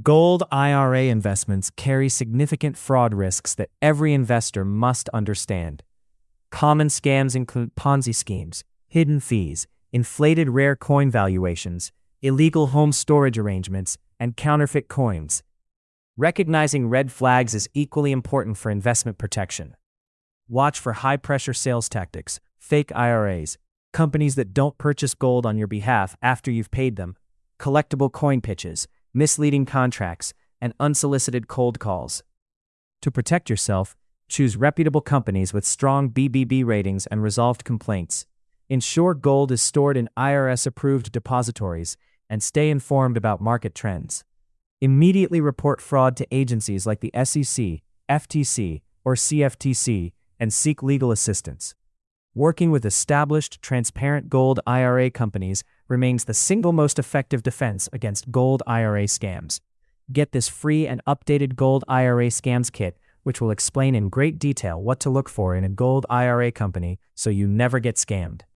Gold IRA investments carry significant fraud risks that every investor must understand. Common scams include Ponzi schemes, hidden fees, inflated rare coin valuations, illegal home storage arrangements, and counterfeit coins. Recognizing red flags is equally important for investment protection. Watch for high-pressure sales tactics, fake IRAs, companies that don't purchase gold on your behalf after you've paid them, collectible coin pitches, misleading contracts, and unsolicited cold calls. To protect yourself, choose reputable companies with strong BBB ratings and resolved complaints. Ensure gold is stored in IRS-approved depositories, and stay informed about market trends. Immediately report fraud to agencies like the SEC, FTC, or CFTC, and seek legal assistance. Working with established, transparent gold IRA companies remains the single most effective defense against gold IRA scams. Get this free and updated Gold IRA Scams Kit, which will explain in great detail what to look for in a gold IRA company so you never get scammed.